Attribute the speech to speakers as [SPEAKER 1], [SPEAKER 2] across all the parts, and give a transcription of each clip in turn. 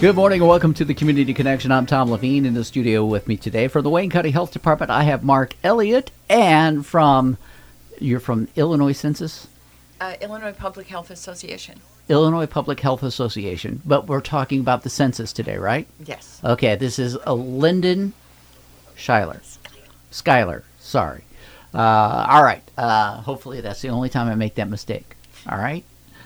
[SPEAKER 1] Good morning and welcome to the Community Connection. I'm Tom Levine. In the studio with me today from the Wayne County Health Department, I have Mark Elliott, and you're from Illinois Census?
[SPEAKER 2] Illinois Public Health Association.
[SPEAKER 1] Illinois Public Health Association. But we're talking about the census today, right?
[SPEAKER 2] Yes.
[SPEAKER 1] Okay, this is Lyndon Schuyler, sorry. All right. Hopefully that's the only time I make that mistake. All right.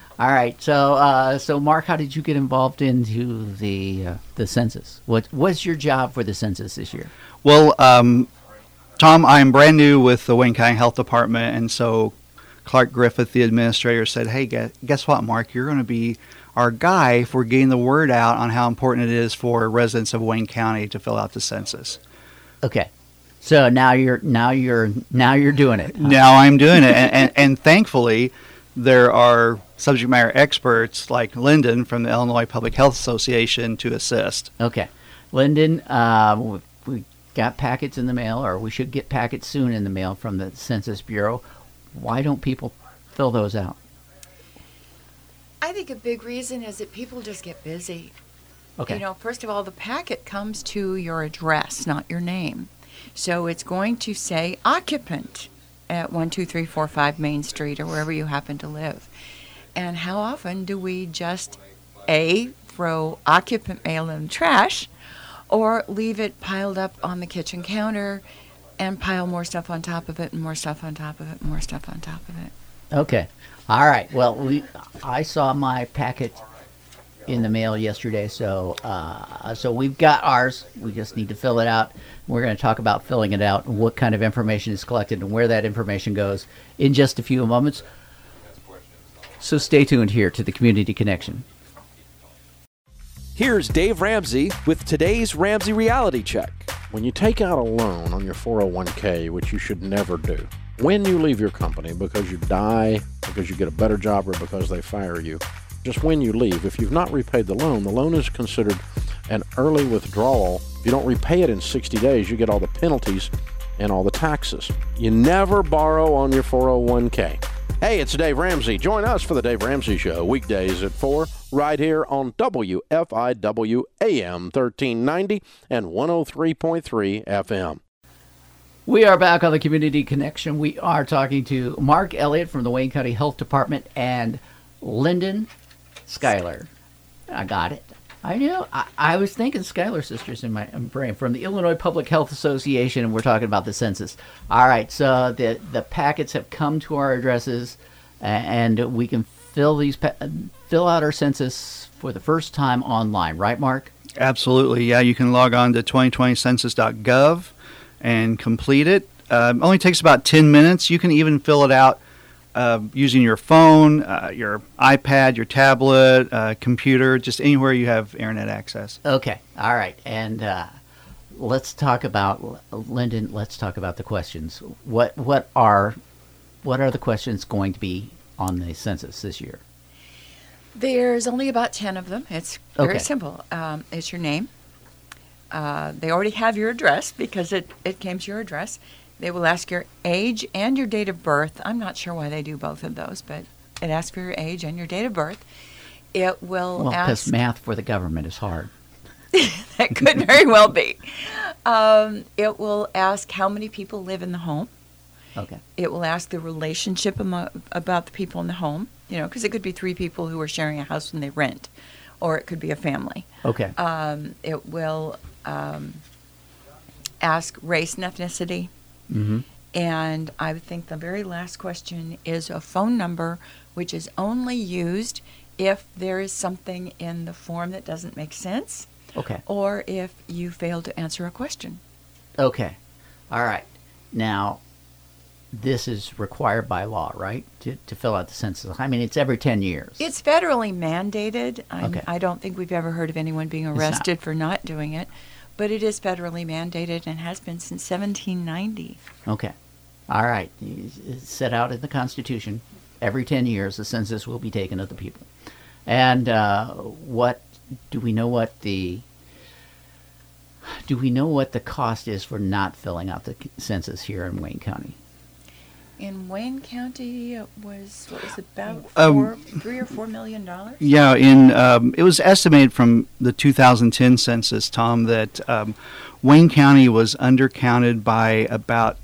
[SPEAKER 1] So Mark, how did you get involved into the census? What's your job for the census this year?
[SPEAKER 3] Well, Tom, I'm brand new with the Wayne County Health Department, and so Clark Griffith, the administrator, said, "Hey, guess what, Mark? You're going to be our guy for getting the word out on how important it is for residents of Wayne County to fill out the census."
[SPEAKER 1] Okay. So now you're doing it. Huh?
[SPEAKER 3] Now I'm doing it, and thankfully, there are subject matter experts like Lyndon from the Illinois Public Health Association to assist.
[SPEAKER 1] Okay. Lyndon, we got packets in the mail, or we should get packets soon in the mail from the Census Bureau. Why don't people fill those out?
[SPEAKER 2] I think a big reason is that people just get busy.
[SPEAKER 1] Okay.
[SPEAKER 2] You know, first of all, the packet comes to your address, not your name. So it's going to say occupant at 12345 Main Street or wherever you happen to live. And how often do we just, A, throw occupant mail in the trash, or leave it piled up on the kitchen counter and pile more stuff on top of it and more stuff on top of it and more stuff on top of it?
[SPEAKER 1] Okay. All right. Well, I saw my packet in the mail yesterday, so we've got ours. We just need to fill it out. We're going to talk about filling it out and what kind of information is collected and where that information goes in just a few moments. So stay tuned here to the Community Connection.
[SPEAKER 4] Here's Dave Ramsey with today's Ramsey Reality Check.
[SPEAKER 5] When you take out a loan on your 401k, which you should never do, when you leave your company because you die, because you get a better job, or because they fire you, just when you leave, if you've not repaid the loan is considered an early withdrawal. If you don't repay it in 60 days, you get all the penalties and all the taxes. You never borrow on your 401k. Hey, it's Dave Ramsey. Join us for the Dave Ramsey Show, weekdays at 4, right here on WFIW AM 1390 and 103.3 FM.
[SPEAKER 1] We are back on the Community Connection. We are talking to Mark Elliott from the Wayne County Health Department and Lyndon Schuyler. I got it. I knew. I was thinking Schuyler sisters in my brain, from the Illinois Public Health Association, and we're talking about the census. All right, so the packets have come to our addresses, and we can fill out our census for the first time online, right, Mark?
[SPEAKER 3] Absolutely, yeah. You can log on to 2020census.gov and complete it. Only takes about 10 minutes. You can even fill it out using your phone, your iPad, your tablet, computer, just anywhere you have internet access.
[SPEAKER 1] Okay, all right. And let's talk about, Lyndon, let's talk about the questions. What are the questions going to be on the census this year?
[SPEAKER 2] There's only about 10 of them. It's very
[SPEAKER 1] Okay.
[SPEAKER 2] simple. It's your name. They already have your address because it came to your address. They will ask your age and your date of birth. I'm not sure why they do both of those, but it asks for your age and your date of birth. It will
[SPEAKER 1] Well, because
[SPEAKER 2] ask...
[SPEAKER 1] math for the government is hard.
[SPEAKER 2] That could very well be. It will ask how many people live in the home.
[SPEAKER 1] Okay.
[SPEAKER 2] It will ask the relationship about the people in the home, because it could be 3 people who are sharing a house when they rent, or it could be a family.
[SPEAKER 1] Okay.
[SPEAKER 2] It will ask race and ethnicity.
[SPEAKER 1] Mm-hmm.
[SPEAKER 2] And I would think the very last question is a phone number, which is only used if there is something in the form that doesn't make sense,
[SPEAKER 1] Okay.
[SPEAKER 2] or if you fail to answer a question.
[SPEAKER 1] Okay. All right. Now, this is required by law, right, to fill out the census? I mean, it's every 10 years.
[SPEAKER 2] It's federally mandated.
[SPEAKER 1] Okay.
[SPEAKER 2] I don't think we've ever heard of anyone being arrested for not doing it, but it is federally mandated and has been since 1790.
[SPEAKER 1] Okay. All right. It's set out in the Constitution. Every 10 years, the census will be taken of the people. And what do we know what the cost is for not filling out the census here in Wayne County?
[SPEAKER 2] In Wayne County, it was, what was it, about $3 or $4 million?
[SPEAKER 3] Yeah, it was estimated from the 2010 census, Tom, that Wayne County was undercounted by about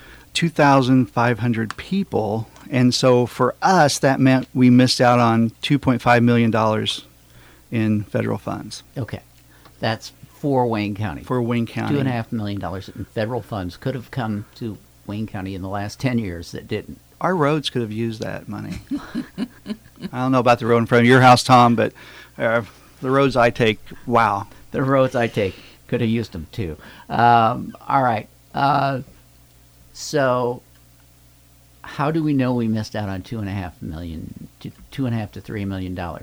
[SPEAKER 3] 2,500 people, and so for us, that meant we missed out on $2.5 million in federal funds.
[SPEAKER 1] Okay. That's for Wayne County.
[SPEAKER 3] For Wayne County.
[SPEAKER 1] $2.5 million in federal funds could have come to Wayne County in the last 10 years that didn't.
[SPEAKER 3] Our roads could have used that money. I don't know about the road in front of your house, Tom, but the roads I take, wow.
[SPEAKER 1] The roads I take could have used them too. All right. So how do we know we missed out on $2.5 to $3 million?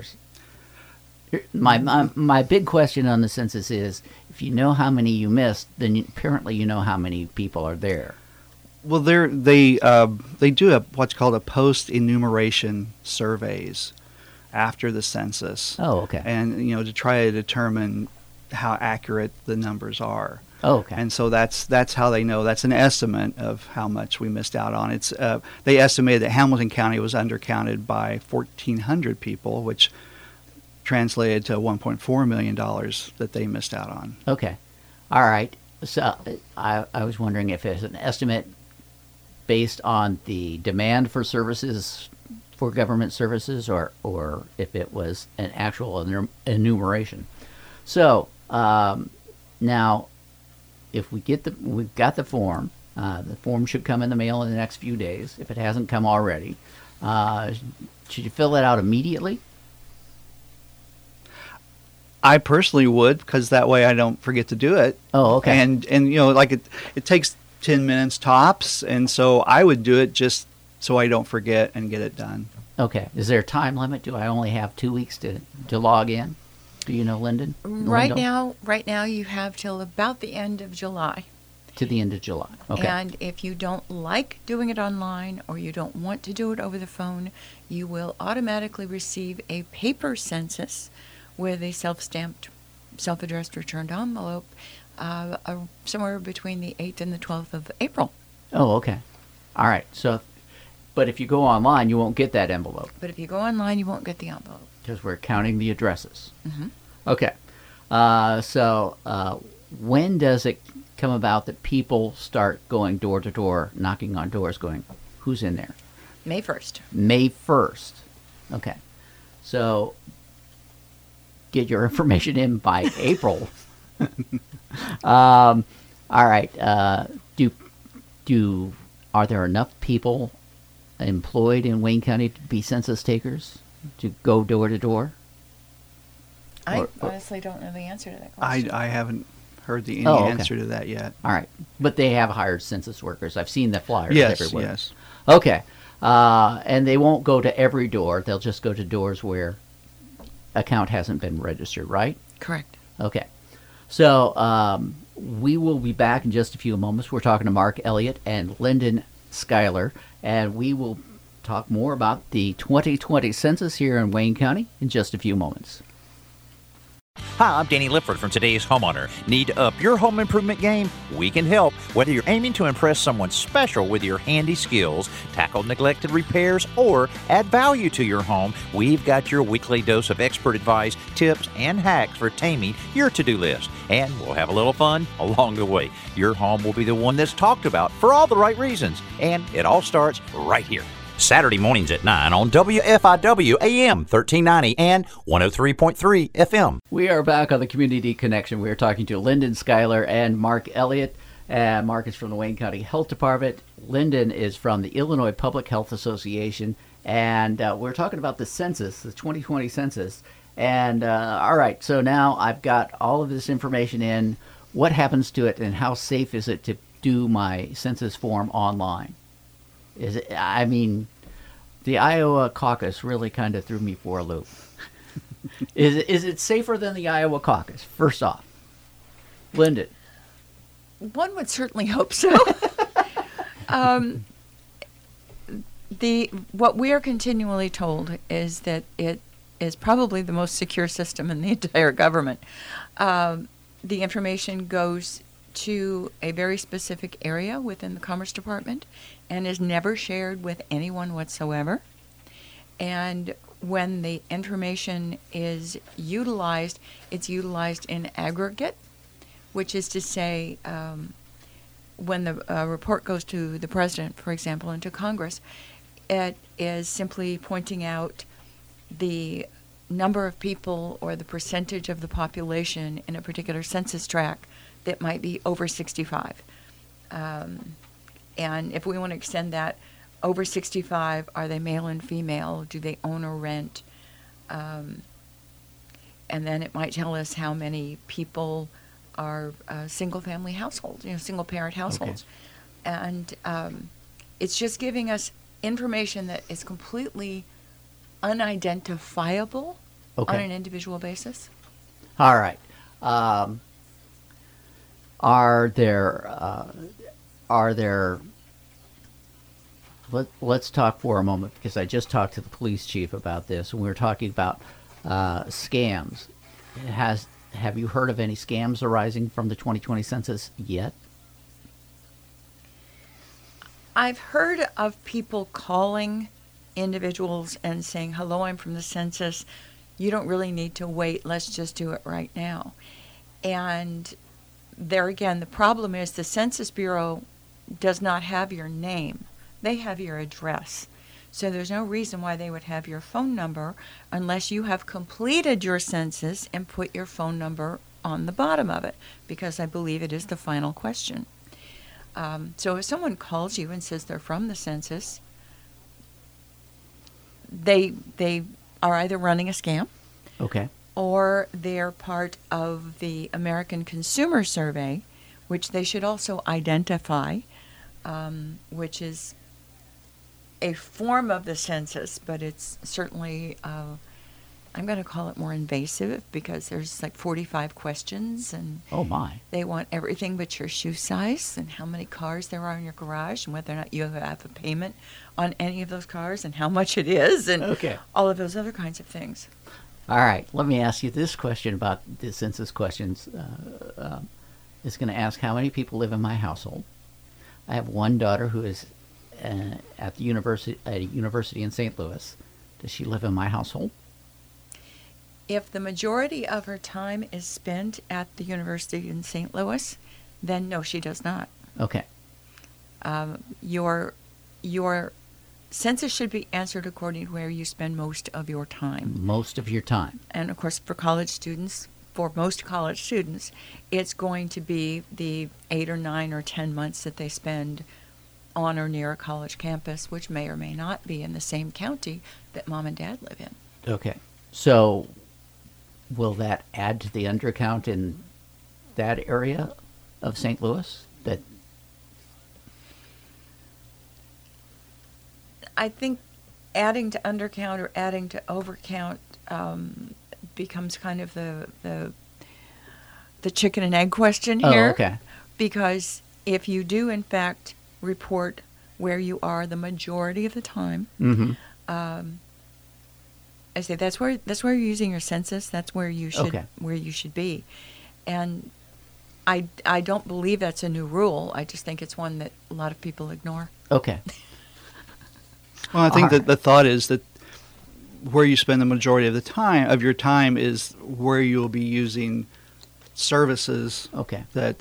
[SPEAKER 1] My big question on the census is, if you know how many you missed, then apparently you know how many people are there.
[SPEAKER 3] Well, they do what's called a post-enumeration surveys after the census.
[SPEAKER 1] Oh, okay.
[SPEAKER 3] And to try to determine how accurate the numbers are.
[SPEAKER 1] Oh, okay.
[SPEAKER 3] And so that's how they know. That's an estimate of how much we missed out on. It's they estimated that Hamilton County was undercounted by 1,400 people, which translated to $1.4 million that they missed out on.
[SPEAKER 1] Okay. All right. So I was wondering if it's an estimate based on the demand for services, for government services, or if it was an actual enumeration. So now, if we've got the form should come in the mail in the next few days, if it hasn't come already. Should you fill it out immediately?
[SPEAKER 3] I personally would, because that way I don't forget to do it.
[SPEAKER 1] Oh, okay.
[SPEAKER 3] And like it takes 10 minutes tops, and so I would do it just so I don't forget and get it done.
[SPEAKER 1] Okay. Is there a time limit? Do I only have 2 weeks to log in? Do you know, Lyndon?
[SPEAKER 2] Right now you have till about the end of July.
[SPEAKER 1] To the end of July. Okay.
[SPEAKER 2] And if you don't like doing it online, or you don't want to do it over the phone, you will automatically receive a paper census with a self-stamped, self-addressed returned envelope somewhere between the 8th and the 12th of April.
[SPEAKER 1] Oh, okay. All right. So, but if you go online, you won't get that envelope.
[SPEAKER 2] But if you go online, you won't get the envelope.
[SPEAKER 1] Because we're counting the addresses.
[SPEAKER 2] Mm-hmm.
[SPEAKER 1] Okay. So when does it come about that people start going door to door, knocking on doors, going, who's in there?
[SPEAKER 2] May 1st.
[SPEAKER 1] May 1st. Okay. So get your information in by April. All right. Are there enough people employed in Wayne County to be census takers, to go door to door?
[SPEAKER 2] I honestly don't know the answer to that question.
[SPEAKER 3] I haven't heard the answer to that yet.
[SPEAKER 1] All right. But they have hired census workers. I've seen the flyers everywhere.
[SPEAKER 3] Yes.
[SPEAKER 1] Okay. And they won't go to every door. They'll just go to doors where account hasn't been registered, right?
[SPEAKER 2] Correct.
[SPEAKER 1] Okay. So we will be back in just a few moments. We're talking to Mark Elliott and Lyndon Schuyler, and we will talk more about the 2020 census here in Wayne County in just a few moments.
[SPEAKER 6] Hi, I'm Danny Lifford from Today's Homeowner. Need to up your home improvement game? We can help. Whether you're aiming to impress someone special with your handy skills, tackle neglected repairs, or add value to your home, we've got your weekly dose of expert advice, tips, and hacks for taming your to-do list. And we'll have a little fun along the way. Your home will be the one that's talked about for all the right reasons. And it all starts right here. Saturday mornings at 9 on WFIW AM 1390 and 103.3 FM.
[SPEAKER 1] We are back on the Community Connection. We are talking to Lyndon Schuyler and Mark Elliott. Mark is from the Wayne County Health Department. Lyndon is from the Illinois Public Health Association. And we're talking about the census, the 2020 census. And all right, so now I've got all of this information in. What happens to it, and how safe is it to do my census form online? The Iowa caucus really kind of threw me for a loop. Is it safer than the Iowa caucus? First off, Lyndon.
[SPEAKER 2] One would certainly hope so. What we are continually told is that it is probably the most secure system in the entire government. The information goes to a very specific area within the Commerce Department and is never shared with anyone whatsoever. And when the information is utilized, it's utilized in aggregate, which is to say, when the report goes to the President, for example, and to Congress, it is simply pointing out the number of people or the percentage of the population in a particular census tract that might be over 65. And if we want to extend that, over 65, are they male and female? Do they own or rent? And then it might tell us how many people are single-family households, single-parent households. Okay. And it's just giving us information that is completely unidentifiable on an individual basis.
[SPEAKER 1] All right. Are there let's talk for a moment, because I just talked to the police chief about this, and we were talking about scams. Have you heard of any scams arising from the 2020 census yet?
[SPEAKER 2] I've heard of people calling individuals and saying, "Hello, I'm from the census. You don't really need to wait. Let's just do it right now." And there again, the problem is the Census Bureau does not have your name. They have your address. So there's no reason why they would have your phone number unless you have completed your census and put your phone number on the bottom of it, because I believe it is the final question. So if someone calls you and says they're from the census, they are either running a scam,
[SPEAKER 1] okay,
[SPEAKER 2] or they're part of the American Consumer Survey, which they should also identify, which is a form of the census, but it's certainly, I'm going to call it more invasive, because there's like 45 questions, and
[SPEAKER 1] oh my,
[SPEAKER 2] they want everything but your shoe size and how many cars there are in your garage and whether or not you have a payment on any of those cars and how much it is, and all of those other kinds of things.
[SPEAKER 1] All right, let me ask you this question about the census questions. It's going to ask how many people live in my household. I have one daughter who is at a university in St. Louis. Does she live in my household?
[SPEAKER 2] If the majority of her time is spent at the university in St. Louis, then no, she does not.
[SPEAKER 1] Okay.
[SPEAKER 2] Your census should be answered according to where you spend most of your time.
[SPEAKER 1] Most of your time.
[SPEAKER 2] And of course, for most college students, it's going to be the 8 or 9 or 10 months that they spend on or near a college campus, which may or may not be in the same county that mom and dad live in.
[SPEAKER 1] Okay. So will that add to the undercount in that area of St. Louis? That
[SPEAKER 2] I think adding to undercount or adding to overcount becomes kind of the chicken and egg question here.
[SPEAKER 1] Oh, okay.
[SPEAKER 2] Because if you do, in fact, report where you are the majority of the time, I say that's where you're using your census. That's where you should be, and I don't believe that's a new rule. I just think it's one that a lot of people ignore.
[SPEAKER 1] Okay.
[SPEAKER 3] Well, I think that the thought is that where you spend the majority of your time is where you will be using services.
[SPEAKER 1] Okay.
[SPEAKER 3] That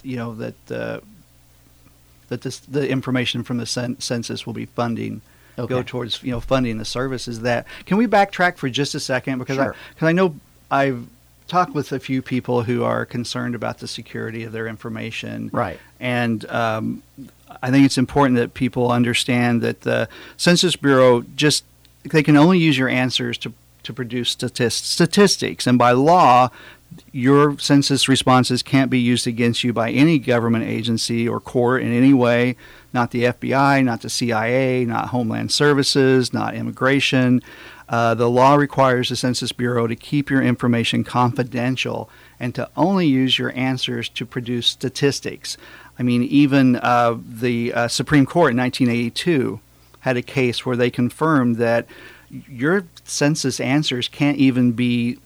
[SPEAKER 3] the information from the census will be funding.
[SPEAKER 1] Okay.
[SPEAKER 3] Go towards funding the services. That can we backtrack for just a second, because
[SPEAKER 1] sure.
[SPEAKER 3] I know I've talked with a few people who are concerned about the security of their information.
[SPEAKER 1] Right.
[SPEAKER 3] And I think it's important that people understand that the Census Bureau they can only use your answers to produce statistics, and by law, your census responses can't be used against you by any government agency or court in any way, not the FBI, not the CIA, not Homeland Services, not immigration. The law requires the Census Bureau to keep your information confidential and to only use your answers to produce statistics. I mean, even the Supreme Court in 1982 had a case where they confirmed that your census answers can't even be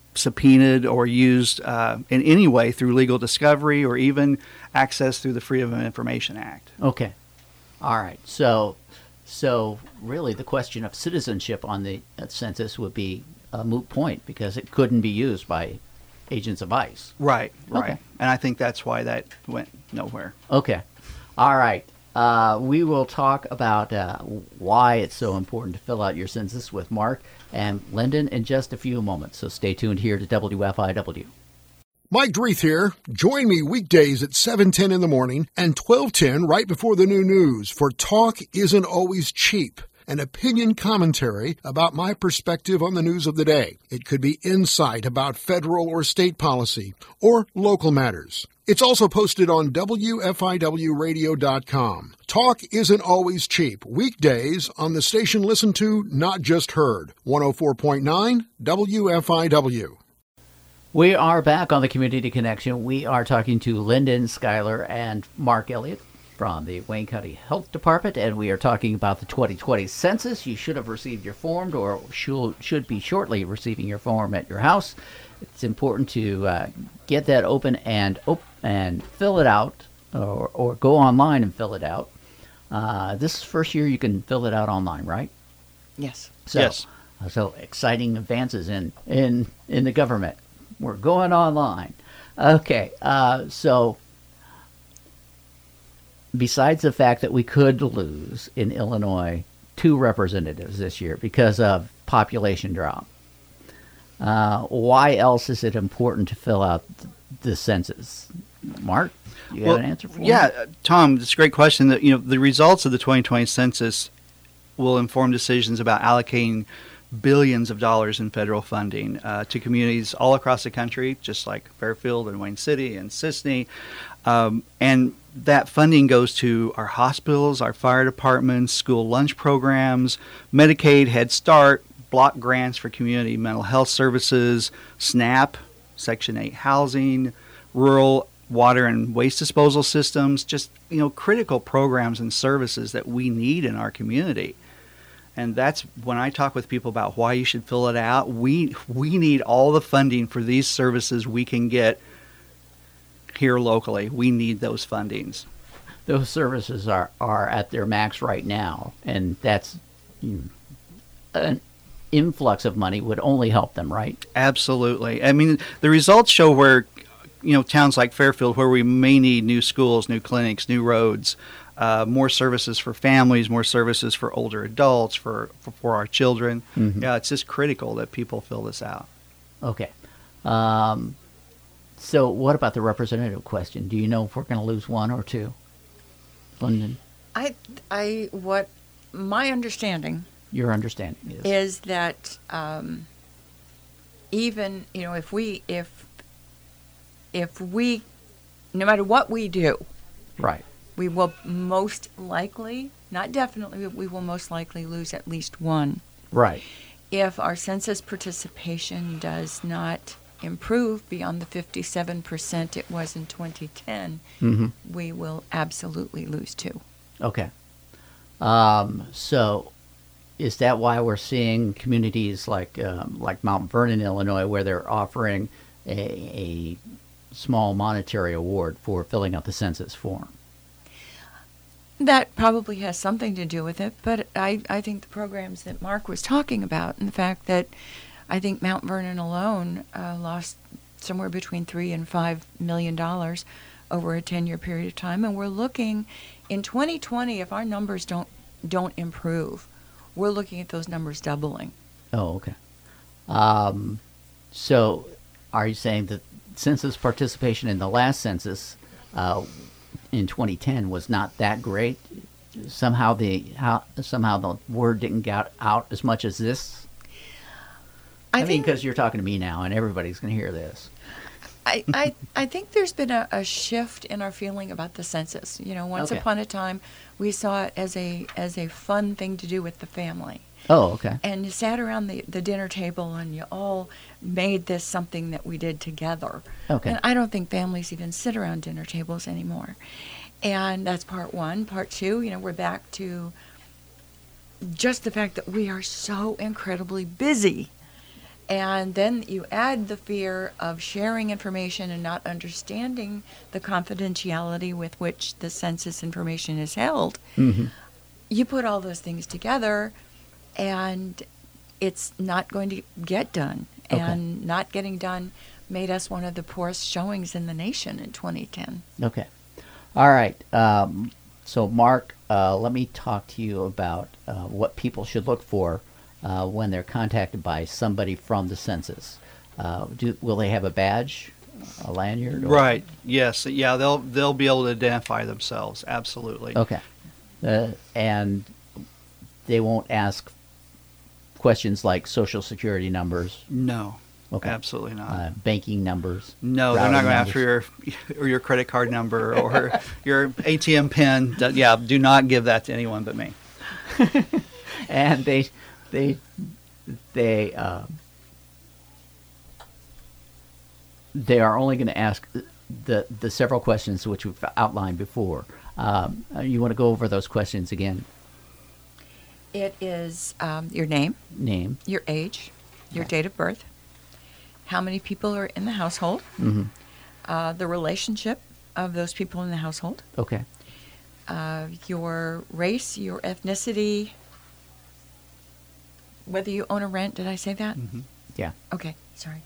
[SPEAKER 3] subpoenaed or used in any way through legal discovery or even access through the Freedom of Information Act.
[SPEAKER 1] Okay. All right. So really the question of citizenship on the census would be a moot point because it couldn't be used by agents of ICE.
[SPEAKER 3] Right.
[SPEAKER 1] Okay.
[SPEAKER 3] And I think that's why that went nowhere.
[SPEAKER 1] Okay. All right. We will talk about why it's so important to fill out your census with Mark and Lyndon in just a few moments. So stay tuned here to WFIW.
[SPEAKER 7] Mike Dreeth here. Join me weekdays at 7:10 in the morning and 12:10 right before the new news for Talk Isn't Always Cheap, an opinion commentary about my perspective on the news of the day. It could be insight about federal or state policy or local matters. It's also posted on WFIWradio.com. Talk Isn't Always Cheap, weekdays on the station listened to, not just heard, 104.9 WFIW.
[SPEAKER 1] We are back on the Community Connection. We are talking to Lyndon Schuyler and Mark Elliott from the Wayne County Health Department, and we are talking about the 2020 census. You should have received your form or should be shortly receiving your form at your house. It's important to get that open and fill it out or go online and fill it out. This is the first year you can fill it out online, right?
[SPEAKER 2] Yes.
[SPEAKER 3] Yes.
[SPEAKER 1] So exciting advances in the government. We're going online. Okay, so besides the fact that we could lose in Illinois 2 representatives this year because of population drop, why else is it important to fill out the census? Mark, you have an answer for me?
[SPEAKER 3] Yeah, Tom, it's a great question. That the results of the 2020 census will inform decisions about allocating billions of dollars in federal funding to communities all across the country, just like Fairfield and Wayne City and Sisney. And that funding goes to our hospitals, our fire departments, school lunch programs, Medicaid, Head Start, block grants for community mental health services, SNAP, Section 8 housing, rural water and waste disposal systems, just critical programs and services that we need in our community. And that's when I talk with people about why you should fill it out. We need all the funding for these services we can get here locally. We need those fundings.
[SPEAKER 1] Those services are at their max right now, and that's an influx of money would only help them, right?
[SPEAKER 3] Absolutely. I mean, the results show where, towns like Fairfield, where we may need new schools, new clinics, new roads, more services for families, more services for older adults, for our children. Mm-hmm. Yeah, it's just critical that people fill this out. Okay.
[SPEAKER 1] So what about the representative question? Do you know if we're going to lose 1 or 2? Lyndon?
[SPEAKER 2] What my understanding.
[SPEAKER 1] Your understanding
[SPEAKER 2] is that even if we no matter what we do,
[SPEAKER 1] right,
[SPEAKER 2] we will most likely, not definitely, but we will most likely lose at least 1.
[SPEAKER 1] Right.
[SPEAKER 2] If our census participation does not improve beyond the 57% it was in 2010, mm-hmm. we will absolutely lose 2.
[SPEAKER 1] Okay. So is that why we're seeing communities like Mount Vernon, Illinois, where they're offering a small monetary award for filling out the census form?
[SPEAKER 2] That probably has something to do with it, but I think the programs that Mark was talking about and the fact that I think Mount Vernon alone lost somewhere between $3 and $5 million over a 10-year period of time, and we're looking in 2020, if our numbers don't improve, we're looking at those numbers doubling.
[SPEAKER 1] Oh, okay. So are you saying that census participation in the last census in 2010 was not that great? Somehow the word didn't get out as much as this? I mean, because you're talking to me now, and everybody's going to hear this.
[SPEAKER 2] I think there's been a shift in our feeling about the census. Once upon a time, we saw it as a fun thing to do with the family.
[SPEAKER 1] Oh, okay.
[SPEAKER 2] And you sat around the dinner table, and you all made this something that we did together.
[SPEAKER 1] Okay.
[SPEAKER 2] And I don't think families even sit around dinner tables anymore. And that's part 1. Part 2, we're back to just the fact that we are so incredibly busy. And then you add the fear of sharing information and not understanding the confidentiality with which the census information is held.
[SPEAKER 1] Mm-hmm.
[SPEAKER 2] You put all those things together, and it's not going to get done.
[SPEAKER 1] Okay.
[SPEAKER 2] And not getting done made us one of the poorest showings in the nation in 2010.
[SPEAKER 1] Okay. All right. So, Mark, let me talk to you about what people should look for when they're contacted by somebody from the census. Will they have a badge, a lanyard? Or?
[SPEAKER 3] Right. Yes. Yeah. They'll be able to identify themselves. Absolutely.
[SPEAKER 1] Okay. And they won't ask questions like social security numbers.
[SPEAKER 3] No.
[SPEAKER 1] Okay.
[SPEAKER 3] Absolutely not.
[SPEAKER 1] Banking numbers.
[SPEAKER 3] No, they're not going to ask for your credit card number or your ATM pin. Yeah, do not give that to anyone but me.
[SPEAKER 1] And they are only going to ask the several questions which we've outlined before. You want to go over those questions again?
[SPEAKER 2] It is your name, your age, your date of birth, how many people are in the household, the relationship of those people in the household,
[SPEAKER 1] Okay.
[SPEAKER 2] Your race, your ethnicity, whether you own or rent. Did I say that?
[SPEAKER 1] Yeah.
[SPEAKER 2] Okay, sorry.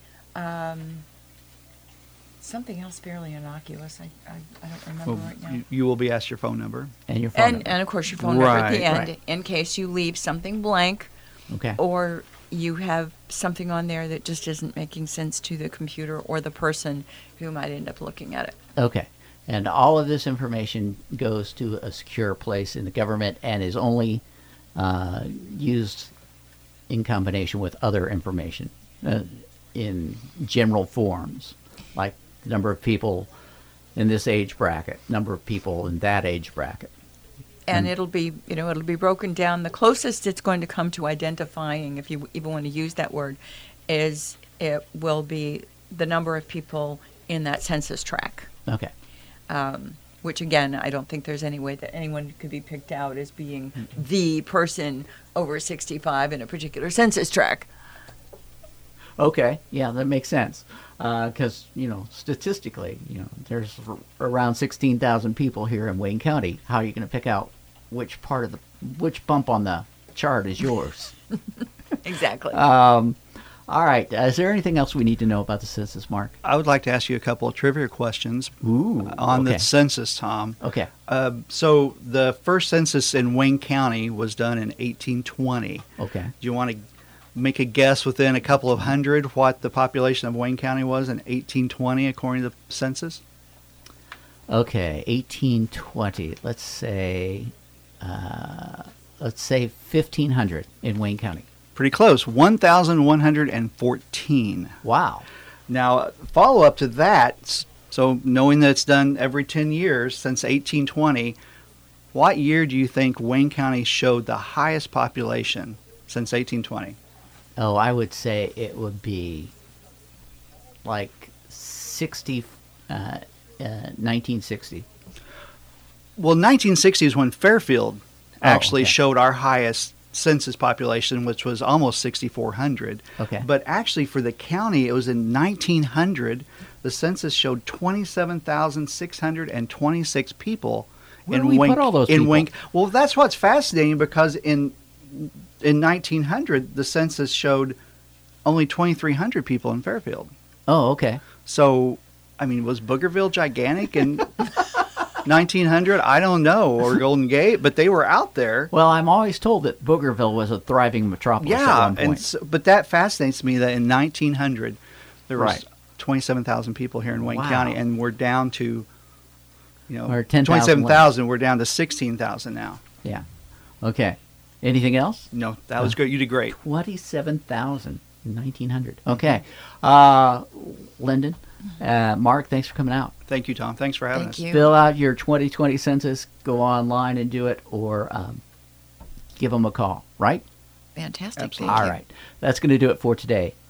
[SPEAKER 2] Something else fairly innocuous. I don't remember right now.
[SPEAKER 3] You will be asked your phone number.
[SPEAKER 1] And your phone number.
[SPEAKER 2] And of course your phone number at the
[SPEAKER 3] Right,
[SPEAKER 2] end,
[SPEAKER 3] right.
[SPEAKER 2] in case you leave something blank,
[SPEAKER 1] Okay.
[SPEAKER 2] or you have something on there that just isn't making sense to the computer or the person who might end up looking at it.
[SPEAKER 1] Okay. And all of this information goes to a secure place in the government and is only used in combination with other information in general forms, like the number of people in this age bracket, number of people in that age bracket.
[SPEAKER 2] And it'll be broken down. The closest it's going to come to identifying, if you even want to use that word, is it will be the number of people in that census tract.
[SPEAKER 1] Okay.
[SPEAKER 2] Which again, I don't think there's any way that anyone could be picked out as being the person over 65 in a particular census tract.
[SPEAKER 1] Okay, yeah, that makes sense. Because, statistically, there's around 16,000 people here in Wayne County. How are you going to pick out which bump on the chart is yours?
[SPEAKER 2] Exactly.
[SPEAKER 1] All right, is there anything else we need to know about the census, Mark?
[SPEAKER 3] I would like to ask you a couple of trivia questions on
[SPEAKER 1] okay.
[SPEAKER 3] the census, Tom.
[SPEAKER 1] Okay.
[SPEAKER 3] So the first census in Wayne County was done in 1820.
[SPEAKER 1] Okay.
[SPEAKER 3] Do you want to make a guess within a couple of hundred what the population of Wayne County was in 1820 according to the census?
[SPEAKER 1] Okay, 1820. Let's say 1,500 in Wayne County.
[SPEAKER 3] Pretty close, 1,114.
[SPEAKER 1] Wow.
[SPEAKER 3] Now, follow up to that, so knowing that it's done every 10 years since 1820, what year do you think Wayne County showed the highest population since 1820?
[SPEAKER 1] Oh, I would say it would be like 1960.
[SPEAKER 3] Well, 1960 is when Fairfield actually
[SPEAKER 1] okay.
[SPEAKER 3] showed our highest census population, which was almost 6,400.
[SPEAKER 1] Okay.
[SPEAKER 3] But actually for the county, it was in 1900, the census showed 27,626 people.
[SPEAKER 1] Where do we put all those people?
[SPEAKER 3] Well, that's what's fascinating, because in 1900, the census showed only 2,300 people in Fairfield.
[SPEAKER 1] Oh, okay.
[SPEAKER 3] So, I mean, was Boogerville gigantic in 1900? I don't know, or Golden Gate, but they were out there.
[SPEAKER 1] Well, I'm always told that Boogerville was a thriving metropolis at one point.
[SPEAKER 3] But that fascinates me that in 1900, there was
[SPEAKER 1] Right.
[SPEAKER 3] 27,000 people here in Wayne
[SPEAKER 1] Wow.
[SPEAKER 3] County, and we're down to,
[SPEAKER 1] Or 10,000
[SPEAKER 3] 27,000. We're down to 16,000 now.
[SPEAKER 1] Yeah. Okay. Anything else?
[SPEAKER 3] No, that was good. You did great.
[SPEAKER 1] 27,000 in 1900. Okay. Lyndon, Mark, thanks for coming out.
[SPEAKER 3] Thank you, Tom. Thanks for having us.
[SPEAKER 2] Thank you.
[SPEAKER 1] Fill out your 2020 census, go online and do it, or give them a call, right?
[SPEAKER 2] Fantastic.
[SPEAKER 3] Absolutely.
[SPEAKER 2] Thank
[SPEAKER 1] All
[SPEAKER 2] you.
[SPEAKER 1] right. That's going to do it for today.